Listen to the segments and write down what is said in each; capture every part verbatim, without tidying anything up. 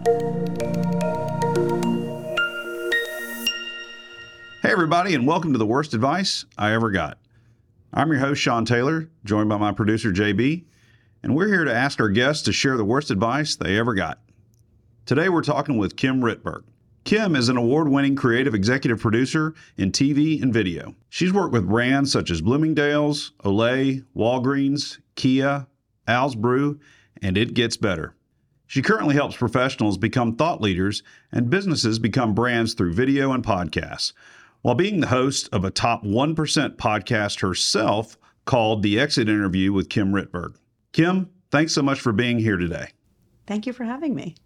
Hey, everybody, and welcome to The Worst Advice I Ever Got. I'm your host, Sean Taylor, joined by my producer, J B, and we're here to ask our guests to share the worst advice they ever got. Today, we're talking with Kim Rittberg. Kim is an award-winning creative executive producer in T V and video. She's worked with brands such as Bloomingdale's, Olay, Walgreens, Kia, Al's Brew, and It Gets Better. She currently helps professionals become thought leaders and businesses become brands through video and podcasts, while being the host of a top one percent podcast herself called The Exit Interview with Kim Rittberg. Kim, thanks so much for being here today. Thank you for having me.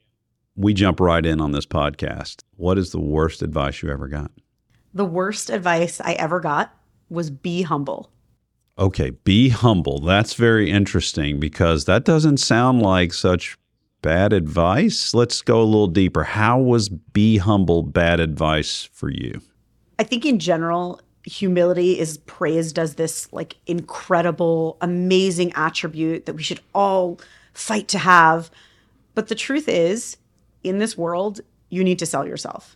We jump right in on this podcast. What is the worst advice you ever got? The worst advice I ever got was be humble. Okay, be humble. That's very interesting because that doesn't sound like such bad advice. Let's go a little deeper. How was be humble bad advice for you? I think in general, humility is praised as this like incredible, amazing attribute that we should all fight to have. But the truth is, in this world, you need to sell yourself.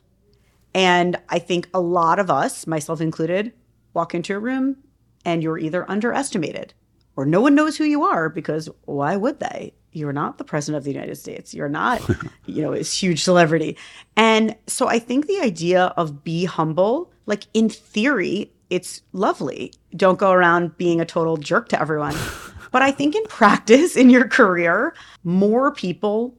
And I think a lot of us, myself included, walk into a room and you're either underestimated or no one knows who you are because why would they? You're not the president of the United States. You're not, you know, this huge celebrity. And so I think the idea of be humble, like in theory, it's lovely. Don't go around being a total jerk to everyone. But I think in practice, in your career, more people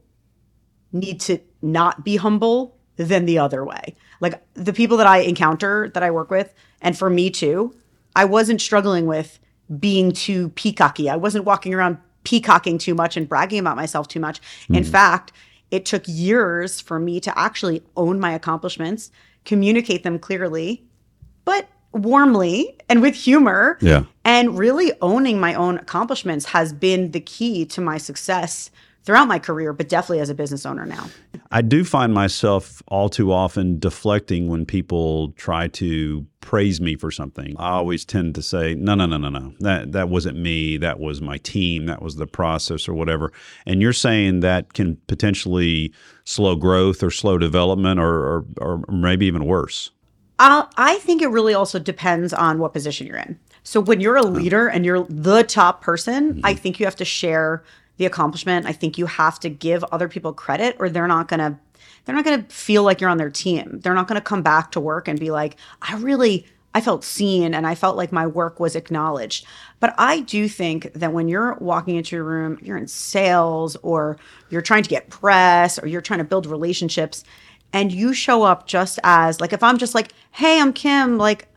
need to not be humble than the other way. Like the people that I encounter, that I work with, and for me too, I wasn't struggling with being too peacocky. I wasn't walking around peacocking too much and bragging about myself too much. Mm. In fact, it took years for me to actually own my accomplishments, communicate them clearly, but warmly and with humor. Yeah. And really owning my own accomplishments has been the key to my success throughout my career, but definitely as a business owner now. I do find myself all too often deflecting when people try to praise me for something. I always tend to say, no, no, no, no, no. That that wasn't me. That was my team. That was the process or whatever. And you're saying that can potentially slow growth or slow development or or, or maybe even worse. Uh, I think it really also depends on what position you're in. So when you're a leader and you're the top person, mm-hmm. I think you have to share the accomplishment. I think you have to give other people credit or they're not going to they're not going to feel like you're on their team. They're not going to come back to work and be like, I really I felt seen and I felt like my work was acknowledged. But I do think that when you're walking into a room, you're in sales or you're trying to get press or you're trying to build relationships and you show up just as like if I'm just like, "Hey, I'm Kim, like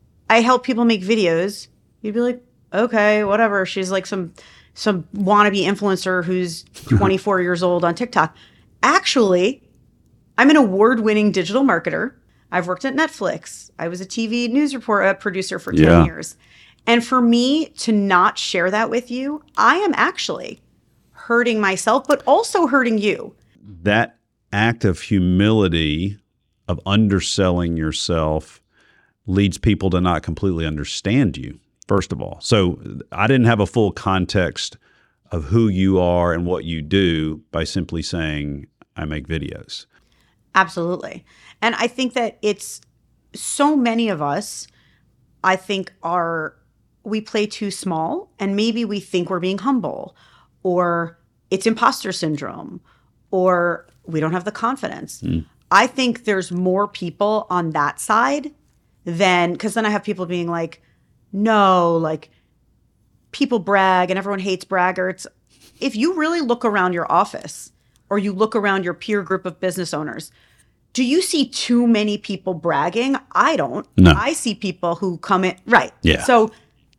I help people make videos." You'd be like, "Okay, whatever. She's like some some wannabe influencer who's twenty-four years old on TikTok." Actually, I'm an award-winning digital marketer. I've worked at Netflix. I was a T V news report uh, producer for ten yeah. years. And for me to not share that with you, I am actually hurting myself, but also hurting you. That act of humility, of underselling yourself, leads people to not completely understand you. First of all. So I didn't have a full context of who you are and what you do by simply saying, I make videos. Absolutely. And I think that it's so many of us, I think are, we play too small and maybe we think we're being humble or it's imposter syndrome or we don't have the confidence. Mm. I think there's more people on that side than, because then I have people being like, no, like people brag and everyone hates braggarts. If you really look around your office or you look around your peer group of business owners, do you see too many people bragging? I don't. No. I see people who come in. Right. Yeah. So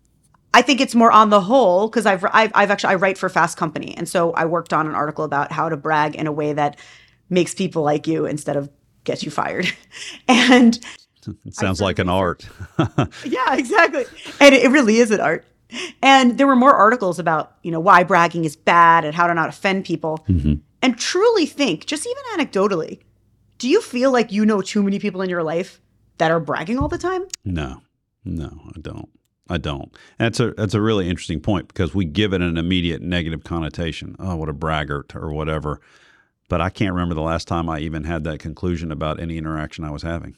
I think it's more on the whole because I've, I've I've actually I write for Fast Company. And so I worked on an article about how to brag in a way that makes people like you instead of get you fired. And it sounds like an art. Yeah, exactly. And it really is an art. And there were more articles about, you know, why bragging is bad and how to not offend people. Mm-hmm. And truly think, just even anecdotally, do you feel like you know too many people in your life that are bragging all the time? No, no, I don't. I don't. That's a that's a really interesting point because we give it an immediate negative connotation. Oh, what a braggart or whatever. but I can't remember the last time I even had that conclusion about any interaction I was having.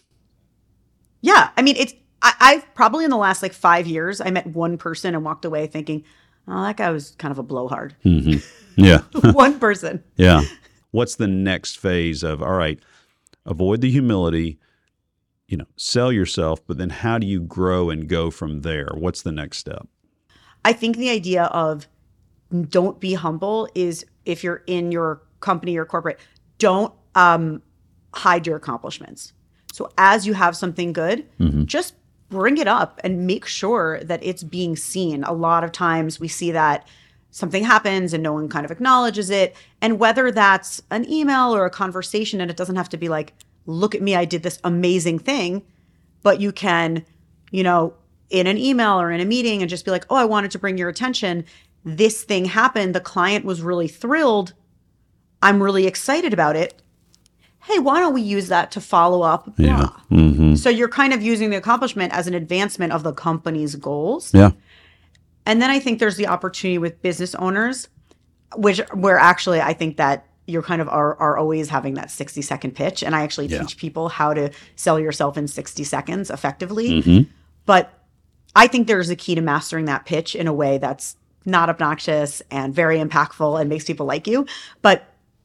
Yeah. I mean, it's, I, I've probably in the last like five years, I met one person and walked away thinking, oh, that guy was kind of a blowhard. Mm-hmm. Yeah. One person. Yeah. What's the next phase of, all right, avoid the humility, you know, sell yourself, but then how do you grow and go from there? What's the next step? I think the idea of don't be humble is if you're in your company or corporate, don't um, hide your accomplishments. So as you have something good, mm-hmm. just bring it up and make sure that it's being seen. A lot of times we see that something happens and no one kind of acknowledges it. And whether that's an email or a conversation, and it doesn't have to be like, look at me, I did this amazing thing, but you can, you know, in an email or in a meeting and just be like, oh, I wanted to bring your attention. This thing happened. The client was really thrilled. I'm really excited about it. Hey, why don't we use that to follow up? Yeah. Mm-hmm. So you're kind of using the accomplishment as an advancement of the company's goals. Yeah. And then I think there's the opportunity with business owners, which where actually I think that you're kind of are, are always having that sixty second pitch. And I actually yeah. teach people how to sell yourself in sixty seconds effectively. Mm-hmm. But I think there's a key to mastering that pitch in a way that's not obnoxious and very impactful and makes people like you. But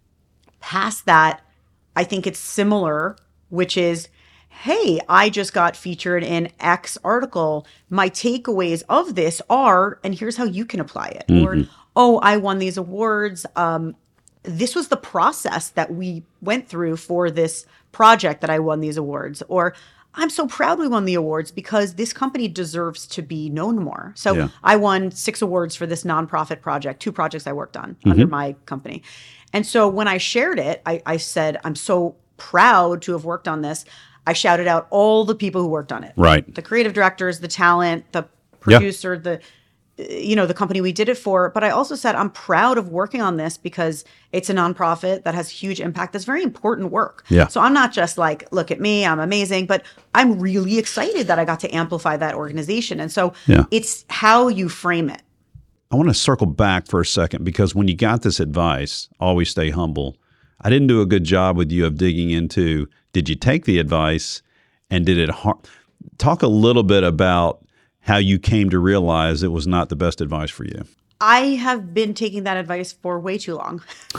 past that, I think it's similar, which is, hey, I just got featured in X article. My takeaways of this are, and here's how you can apply it. Mm-hmm. Or, oh, I won these awards. Um, this was the process that we went through for this project that I won these awards. Or, I'm so proud we won the awards because this company deserves to be known more. So yeah. I won six awards for this nonprofit project, two projects I worked on mm-hmm. under my company. And so when I shared it, I, I said, I'm so proud to have worked on this. I shouted out all the people who worked on it. Right. The creative directors, the talent, the producer, yeah. the you know, the company we did it for. But I also said, I'm proud of working on this because it's a nonprofit that has huge impact. That's very important work. Yeah. So I'm not just like, look at me, I'm amazing, but I'm really excited that I got to amplify that organization. And so yeah. it's how you frame it. I want to circle back for a second because when you got this advice, always stay humble, I didn't do a good job with you of digging into, did you take the advice and did it harm? Talk a little bit about how you came to realize it was not the best advice for you. I have been taking that advice for way too long.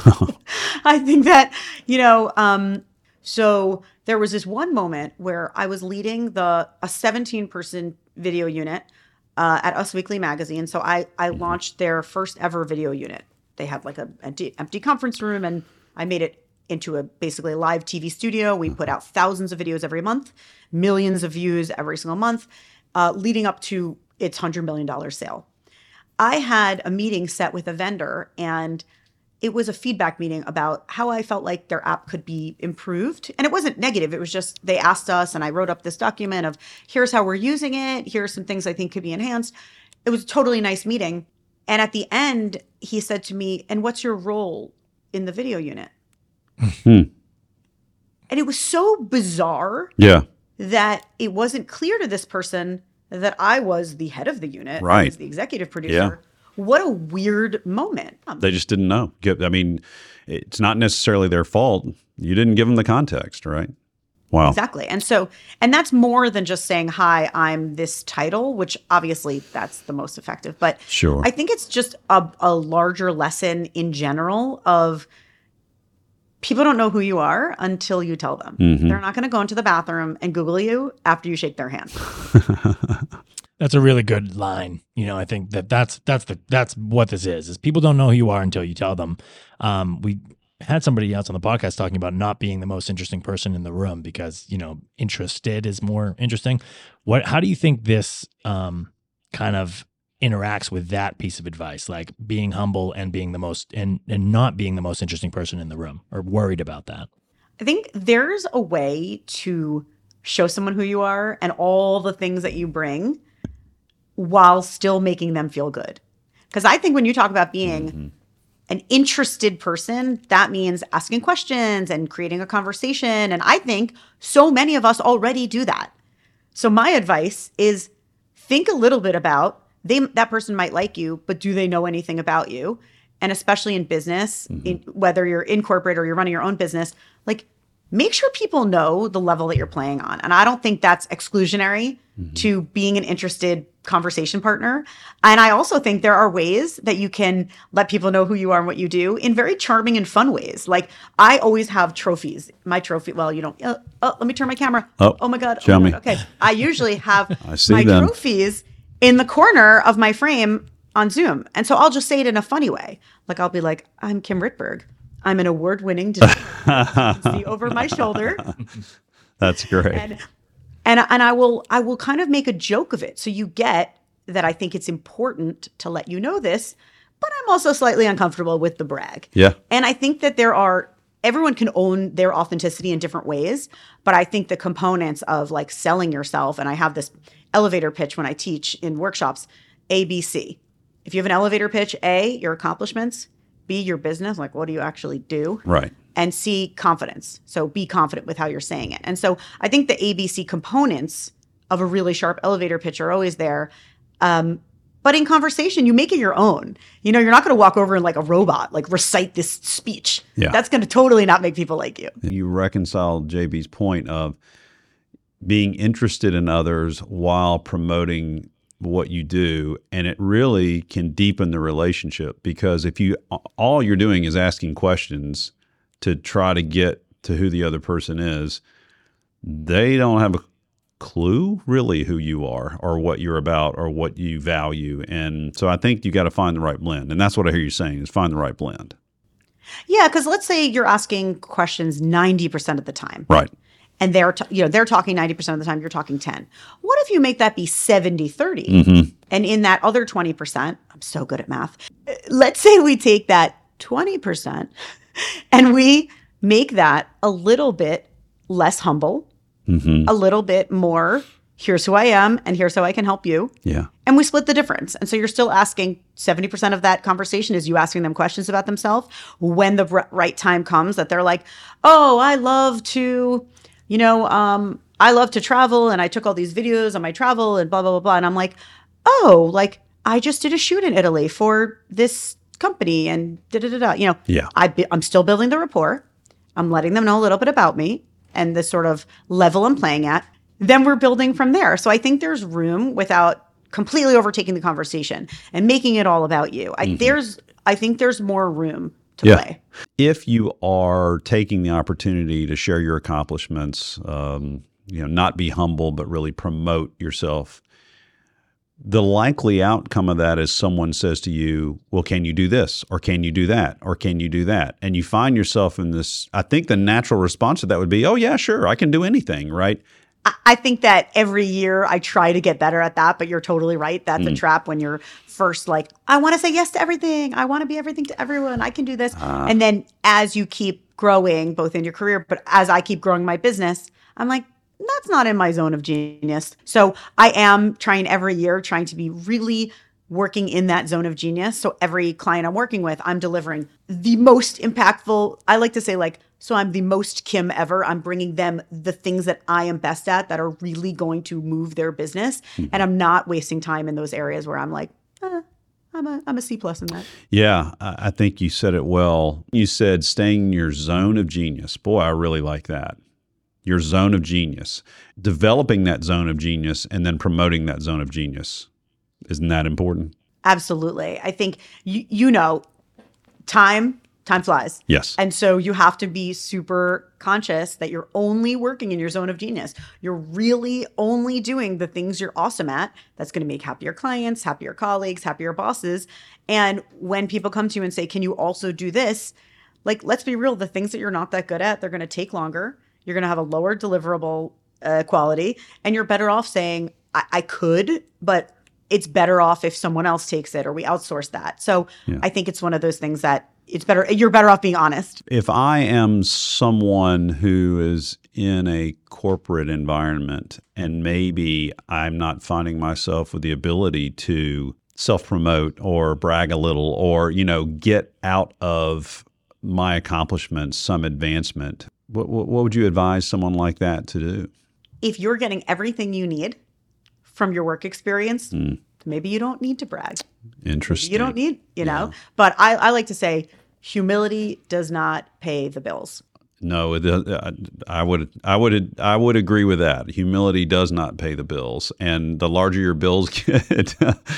I think that, you know, um, so there was this one moment where I was leading the a seventeen person video unit uh, at Us Weekly magazine. So I, I mm-hmm. launched their first ever video unit. They had like a empty, empty conference room and I made it into a basically a live T V studio. We put out thousands of videos every month, millions of views every single month. Uh, leading up to its one hundred million dollars sale. I had a meeting set with a vendor, and it was a feedback meeting about how I felt like their app could be improved. And it wasn't negative. It was just they asked us, and I wrote up this document of here's how we're using it. Here's some things I think could be enhanced. It was a totally nice meeting. And at the end, he said to me, and what's your role in the video unit? Mm-hmm. And it was so bizarre. Yeah. That it wasn't clear to this person that I was the head of the unit, right. I was the executive producer. Yeah. What a weird moment. They just didn't know. I mean, it's not necessarily their fault. You didn't give them the context, right? Wow. Exactly. And so, and that's more than just saying, hi, I'm this title, which obviously that's the most effective. But sure. I think it's just a, a larger lesson in general of people don't know who you are until you tell them. Mm-hmm. They're not going to go into the bathroom and Google you after you shake their hand. That's a really good line. You know, I think that that's that's the that's what this is. Is people don't know who you are until you tell them. Um, we had somebody else on the podcast talking about not being the most interesting person in the room because you know interested is more interesting. What? How do you think this um, kind of interacts with that piece of advice, like being humble and being the most and and not being the most interesting person in the room or worried about that? I think there's a way to show someone who you are and all the things that you bring while still making them feel good. Because I think when you talk about being mm-hmm. an interested person, that means asking questions and creating a conversation. And I think so many of us already do that. So my advice is think a little bit about They, that person might like you, but do they know anything about you? and especially in business, Mm-hmm. in, whether you're in corporate or you're running your own business, like make sure people know the level that you're playing on. And I don't think that's exclusionary Mm-hmm. to being an interested conversation partner. And I also think there are ways that you can let people know who you are and what you do in very charming and fun ways. Like I always have trophies. My trophy, well, you don't, oh, oh let me turn my camera. Oh, Oh my God. show oh my me. God. Okay. I usually have I see my them. trophies in the corner of my frame on Zoom. And so I'll just say it in a funny way. Like I'll be like, I'm Kim Ritberg. I'm an award-winning designer. You can see over my shoulder. That's great. And, and and I will I will kind of make a joke of it. So you get that I think it's important to let you know this, but I'm also slightly uncomfortable with the brag. Yeah. And I think that there are everyone can own their authenticity in different ways, but I think the components of like selling yourself, and I have this elevator pitch when I teach in workshops, A, B, C. If you have an elevator pitch, A, your accomplishments, B, your business, like what do you actually do? Right. And C, confidence. So be confident with how you're saying it. And so I think the A B C components of a really sharp elevator pitch are always there. Um, but in conversation, you make it your own. You know, you're not going to walk over and like a robot, like recite this speech. Yeah. That's going to totally not make people like you. You reconcile J B's point of being interested in others while promoting what you do, and it really can deepen the relationship, because if you all you're doing is asking questions to try to get to who the other person is, they don't have a clue really who you are or what you're about or what you value. And so I think you got to find the right blend, and that's what I hear you saying is find the right blend. Yeah, because let's say you're asking questions ninety percent of the time. Right. And they're, t- you know, they're talking ninety percent of the time, you're talking ten. What if you make that be seventy thirty? Mm-hmm. And in that other twenty percent, I'm so good at math. Let's say we take that twenty percent and we make that a little bit less humble, Mm-hmm. a little bit more, here's who I am and here's how I can help you. Yeah. And we split the difference. And so you're still asking seventy percent of that conversation is you asking them questions about themselves. When the r- right time comes that they're like, oh, I love to, you know, um, I love to travel and I took all these videos on my travel and blah, blah, blah, blah. And I'm like, oh, like I just did a shoot in Italy for this company and da da da da. You know, Yeah. I be, I'm still building the rapport. I'm letting them know a little bit about me and the sort of level I'm playing at. Then we're building from there. So I think there's room without completely overtaking the conversation and making it all about you. I, Mm-hmm. There's, I think there's more room to Yeah. play. If you are taking the opportunity to share your accomplishments, um, you know, not be humble, but really promote yourself, the likely outcome of that is someone says to you, well, can you do this? Or can you do that? Or can you do that? And you find yourself in this, I think the natural response to that would be, oh, yeah, sure, I can do anything, right? I- I think that every year I try to get better at that, but you're totally right. That's a trap when you're first like, I want to say yes to everything. I want to be everything to everyone. I can do this. And then as you keep growing, both in your career, but as I keep growing my business, I'm like, that's not in my zone of genius. So I am trying every year, trying to be really working in that zone of genius. So every client I'm working with, I'm delivering the most impactful. I like to say like, so I'm the most Kim ever. I'm bringing them the things that I am best at that are really going to move their business. Mm-hmm. And I'm not wasting time in those areas where I'm like, eh, I'm a, I'm a C plus in that. Yeah, I I think you said it well. You said staying in your zone of genius. Boy, I really like that. Your zone of genius. Developing that zone of genius and then promoting that zone of genius. Isn't that important? Absolutely. I think, you, you know, time, time flies. Yes. And so you have to be super conscious that you're only working in your zone of genius. You're really only doing the things you're awesome at. That's going to make happier clients, happier colleagues, happier bosses. And when people come to you and say, can you also do this? Like, let's be real. The things that you're not that good at, they're going to take longer. You're going to have a lower deliverable uh, quality. And you're better off saying, I, I could, but it's better off if someone else takes it or we outsource that. So Yeah. I think it's one of those things that it's better. You're better off being honest. If I am someone who is in a corporate environment and maybe I'm not finding myself with the ability to self-promote or brag a little or, you know, get out of my accomplishments some advancement, what, what, what would you advise someone like that to do? If you're getting everything you need from your work experience, Mm. maybe you don't need to brag. Interesting. You don't need, you know. Yeah. But I, I like to say humility does not pay the bills. No, it, uh, I would, I would, I would agree with that. Humility does not pay the bills, and the larger your bills get,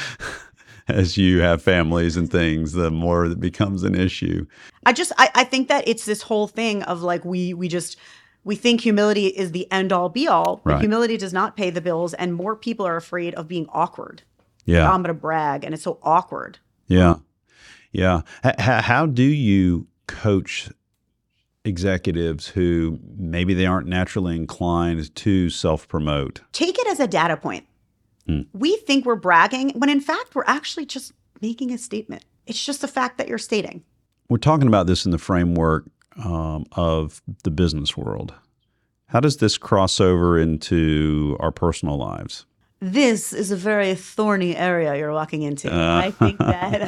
as you have families and things, the more it becomes an issue. I just, I, I think that it's this whole thing of like we, we just, we think humility is the end all be all, but Right. humility does not pay the bills, and more people are afraid of being awkward. Yeah, Oh, I'm going to brag, and it's so awkward. yeah, yeah. H- h- how do you coach executives who maybe they aren't naturally inclined to self-promote? Take it as a data point. Hmm. We think we're bragging when in fact we're actually just making a statement. It's just a fact that you're stating. We're talking about this in the framework um, of the business world. How does this cross over into our personal lives? This is a very thorny area you're walking into. Uh. I think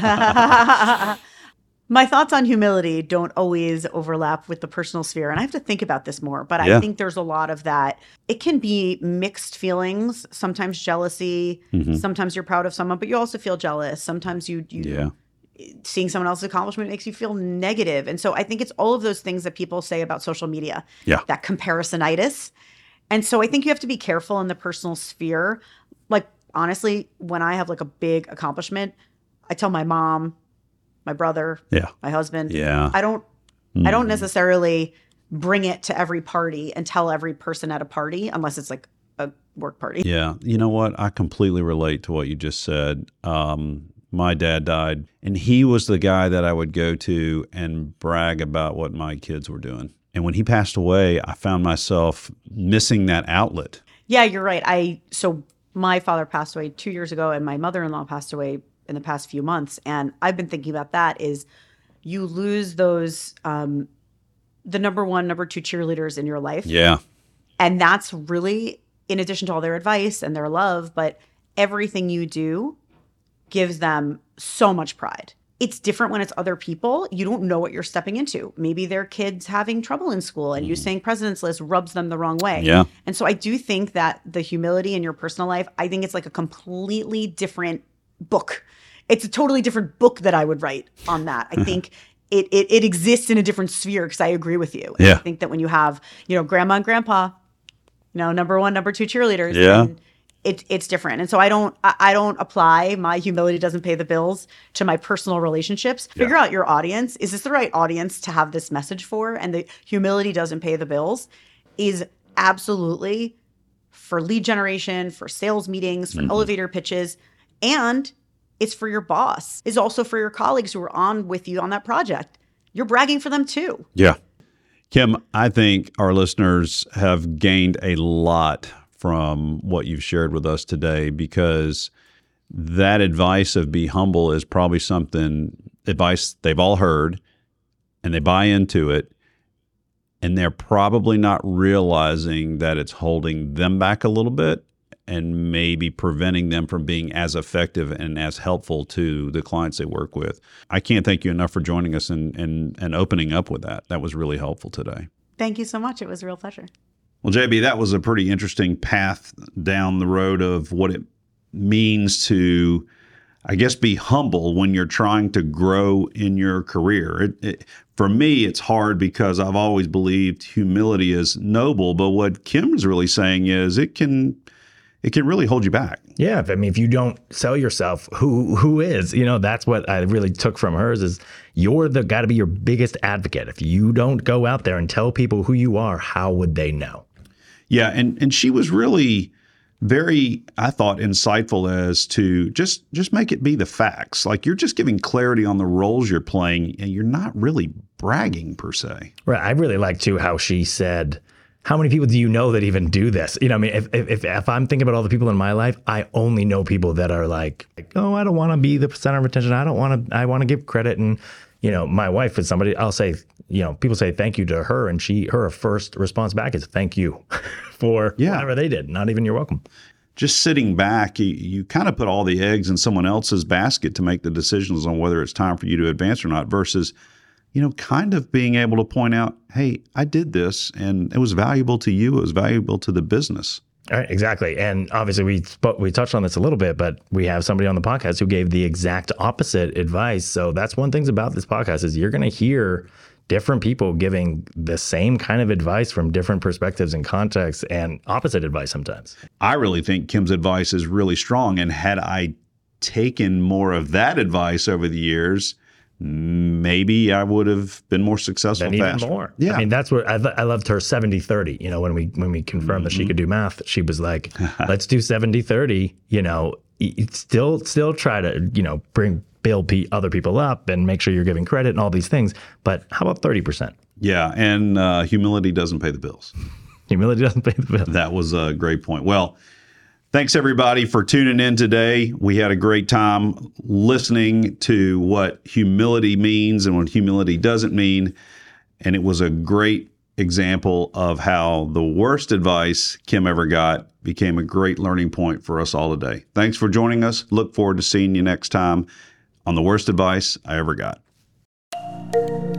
that my thoughts on humility don't always overlap with the personal sphere. And I have to think about this more, but Yeah. I think there's a lot of that. It can be mixed feelings, sometimes jealousy, Mhm. sometimes you're proud of someone, but you also feel jealous. Sometimes you, you Yeah. seeing someone else's accomplishment makes you feel negative. And so I think it's all of those things that people say about social media, Yeah. that comparisonitis. And so I think you have to be careful in the personal sphere. Like, honestly, when I have like a big accomplishment, I tell my mom, my brother, Yeah. my husband. Yeah. I don't I don't Mhm. necessarily bring it to every party and tell every person at a party unless it's like a work party. Yeah. You know what? I completely relate to what you just said. Um, my dad died, and he was the guy that I would go to and brag about what my kids were doing. And when he passed away, I found myself missing that outlet. Yeah, you're right. I so my father passed away two years ago, and my mother-in-law passed away in the past few months. And I've been thinking about that. Is you lose those um, the number one, number two cheerleaders in your life, Yeah. and that's really in addition to all their advice and their love, but everything you do gives them so much pride. It's different when it's other people. You don't know what you're stepping into. Maybe their kids having trouble in school and you saying president's list rubs them the wrong way. Yeah. And so I do think that the humility in your personal life, I think it's like a completely different book. It's a totally different book that I would write on that. I think it, it it exists in a different sphere because I agree with you. And Yeah. I think that when you have, you know, grandma and grandpa, you know, number one, number two cheerleaders, Yeah. and it, it's different. And so I don't I, I don't apply my humility doesn't pay the bills to my personal relationships. Figure out your audience. Is this the right audience to have this message for? And the humility doesn't pay the bills is absolutely for lead generation, for sales meetings, for elevator pitches, and it's for your boss. It's also for your colleagues who are on with you on that project. You're bragging for them too. Yeah. Kim, I think our listeners have gained a lot from what you've shared with us today, because that advice of be humble is probably something, advice they've all heard and they buy into it, and they're probably not realizing that it's holding them back a little bit and maybe preventing them from being as effective and as helpful to the clients they work with. I can't thank you enough for joining us and, and, and opening up with that. That was really helpful today. Thank you so much. It was a real pleasure. Well, J B, that was a pretty interesting path down the road of what it means to, I guess, be humble when you're trying to grow in your career. It, it, for me, it's hard because I've always believed humility is noble, but what Kim's really saying is it can it can really hold you back. Yeah, I mean, if you don't sell yourself, who who is? You know, that's what I really took from hers is you're the got to be your biggest advocate. If you don't go out there and tell people who you are, how would they know? Yeah, and and she was really very, I thought, insightful as to just just make it be the facts. Like you're just giving clarity on the roles you're playing, and you're not really bragging per se. Right. I really like too how she said, how many people do you know that even do this? You know, I mean, if if if I'm thinking about all the people in my life, I only know people that are like, oh, I don't want to be the center of attention. I don't want to. I want to give credit. And you know, my wife is somebody. I'll say, you know, people say thank you to her, and she her first response back is thank you for Yeah. whatever they did. Not even you're welcome. Just sitting back, you, you kind of put all the eggs in someone else's basket to make the decisions on whether it's time for you to advance or not, versus, you know, kind of being able to point out, hey, I did this and it was valuable to you. It was valuable to the business. All right, exactly. And obviously we spoke, we touched on this a little bit, but we have somebody on the podcast who gave the exact opposite advice. So that's one thing about this podcast is you're going to hear different people giving the same kind of advice from different perspectives and contexts, and opposite advice sometimes. I really think Kim's advice is really strong. And had I taken more of that advice over the years, maybe I would have been more successful Then even faster. more. Yeah. I mean, that's what I, I loved her seventy thirty. You know, when we when we confirmed mm-hmm. that she could do math, she was like, let's do seventy thirty, you know, still still try to, you know, bring build pe- other people up and make sure you're giving credit and all these things. But how about thirty percent? Yeah. And uh, humility doesn't pay the bills. Humility doesn't pay the bills. That was a great point. Well, thanks, everybody, for tuning in today. We had a great time listening to what humility means and what humility doesn't mean. And it was a great example of how the worst advice Kim ever got became a great learning point for us all today. Thanks for joining us. Look forward to seeing you next time on The Worst Advice I Ever Got.